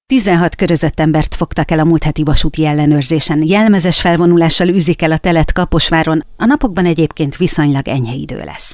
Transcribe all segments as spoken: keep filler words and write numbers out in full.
tizenhat körözött embert fogtak el a múlt heti vasúti ellenőrzésen. Jelmezes felvonulással űzik el a telet Kaposváron, a napokban egyébként viszonylag enyhe idő lesz.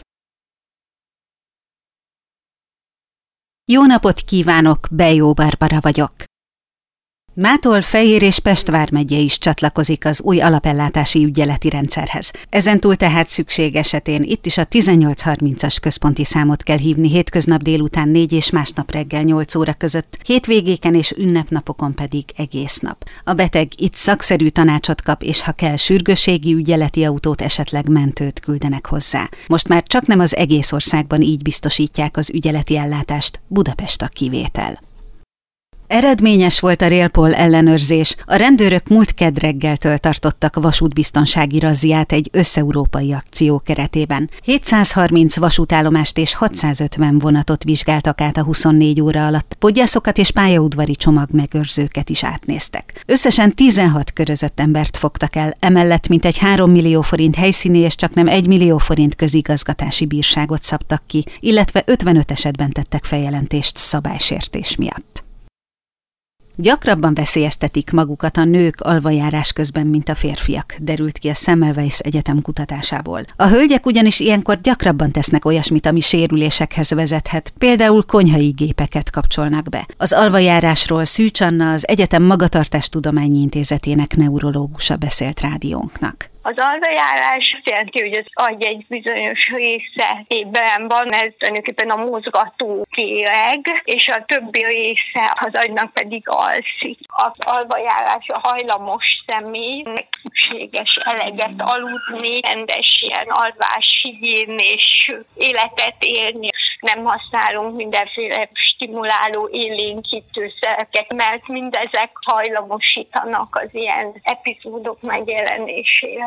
Jó napot kívánok, Bejó Barbara vagyok. Mától Fejér és Pest vármegye is csatlakozik az új alapellátási ügyeleti rendszerhez. Ezentúl tehát szükség esetén itt is a tizennyolc harmincas központi számot kell hívni hétköznap délután négy és másnap reggel nyolc óra között, hétvégéken és ünnepnapokon pedig egész nap. A beteg itt szakszerű tanácsot kap, és ha kell, sürgősségi ügyeleti autót, esetleg mentőt küldenek hozzá. Most már csaknem az egész országban így biztosítják az ügyeleti ellátást, Budapest a kivétel. Eredményes volt a Railpol ellenőrzés. A rendőrök múlt kedd reggeltől tartottak vasútbiztonsági razziát egy összeurópai akció keretében. hétszázharminc vasútállomást és hatszázötven vonatot vizsgáltak át a huszonnégy óra alatt. Podgyászokat és pályaudvari csomagmegőrzőket is átnéztek. Összesen tizenhat körözött embert fogtak el, emellett mintegy három millió forint helyszíni és csaknem egy millió forint közigazgatási bírságot szabtak ki, illetve ötvenöt esetben tettek feljelentést szabálysértés miatt. Gyakrabban veszélyeztetik magukat a nők alvajárás közben, mint a férfiak, derült ki a Semmelweis Egyetem kutatásából. A hölgyek ugyanis ilyenkor gyakrabban tesznek olyasmit, ami sérülésekhez vezethet, például konyhai gépeket kapcsolnak be. Az alvajárásról Szűcs Anna, az egyetem Magatartástudományi Intézetének neurológusa beszélt rádiónknak. Az alvajárás azt jelenti, hogy az agy egy bizonyos része ébben van, ez tulajdonképpen a mozgató kéreg, és a többi része az agynak pedig alszik. Az alvajárásra hajlamos személy szükséges eleget aludni, rendes ilyen alváshigiénés életet élni. Nem használunk mindenféle stimuláló élénkítőszereket, mert mindezek hajlamosítanak az ilyen epizódok megjelenésére.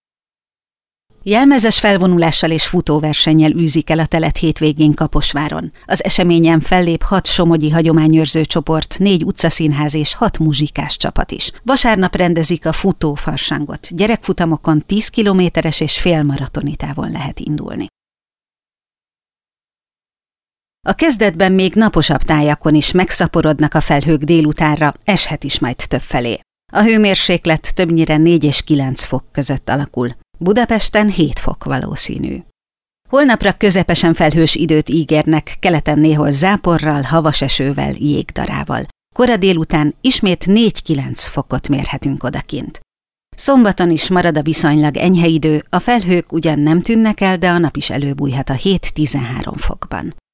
Jelmezes felvonulással és futóversennyel űzik el a telet hétvégén Kaposváron. Az eseményen fellép hat somogyi hagyományőrző csoport, négy utcaszínház és hat muzsikás csapat is. Vasárnap rendezik a futófarsangot. Gyerekfutamokon tíz kilométeres és félmaratoni távon lehet indulni. A kezdetben még naposabb tájakon is megszaporodnak a felhők délutánra, eshet is majd többfelé. A hőmérséklet többnyire négy és kilenc fok között alakul. Budapesten hét fok valószínű. Holnapra közepesen felhős időt ígérnek, keleten néhol záporral, havas esővel, jégdarával. Kora délután ismét négy-kilenc fokot mérhetünk odakint. Szombaton is marad a viszonylag enyhe idő, a felhők ugyan nem tűnnek el, de a nap is előbújhat a hét-tizenhárom fokban.